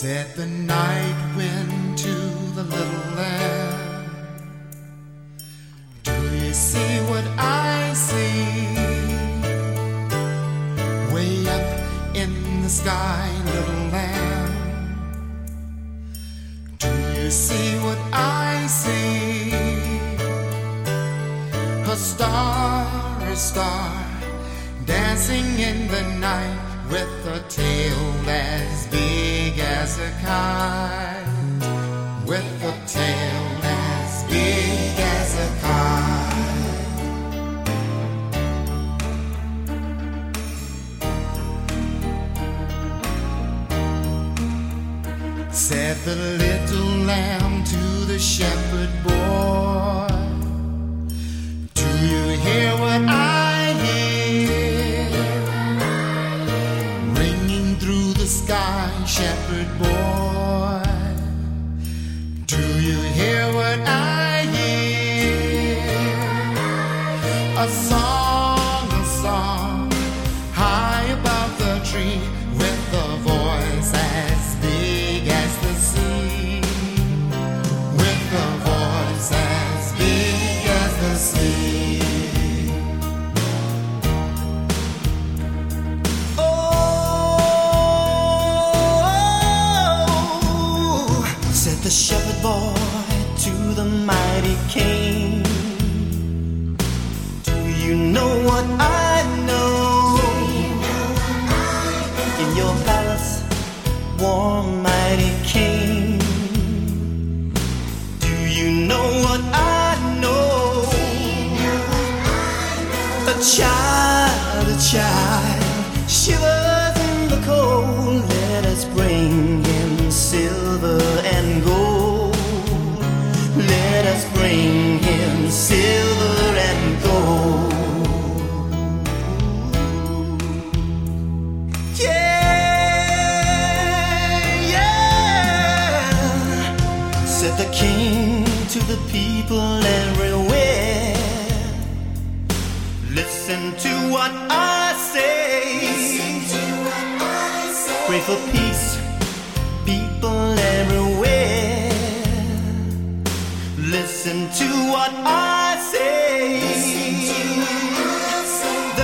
Said the night wind to the little lamb, do you see what I see? Way up in the sky, little lamb, do you see what I see? A star, dancing in the night with a tail as big as a kite, with a tail as big as a kite. Said the little lamb to the shepherd boy, do you hear what I hear? Ringing through the sky, shepherd boy, do you hear what I hear? A song, high above the tree, with a voice as big as the sea, with a voice as big as the sea. The shepherd boy to the mighty king, do you know what I know? In your palace, warm mighty king, do you know what I know? A child shivers in the cold. Let us bring him silver and gold. Let us bring him silver and gold. Yeah, yeah, said the king to the people everywhere. Listen to what I say. Pray for peace, people everywhere. Listen to what I say. The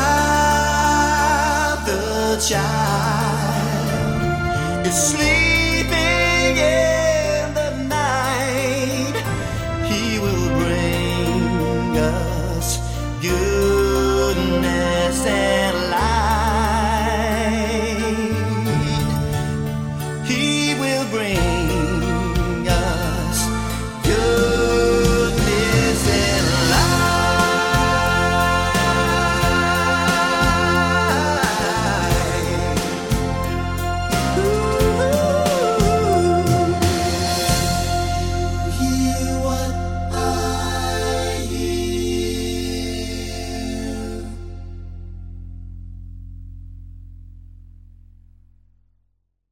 child is sleeping in the night. He will bring us good.